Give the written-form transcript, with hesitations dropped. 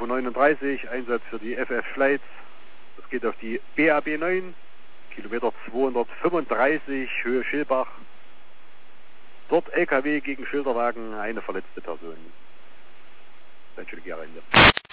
239, Einsatz für die FF Schleiz. Das geht auf die BAB 9, Kilometer 235, Höhe Schilbach. Dort LKW gegen Schilderwagen, eine verletzte Person. Entschuldige, Ende.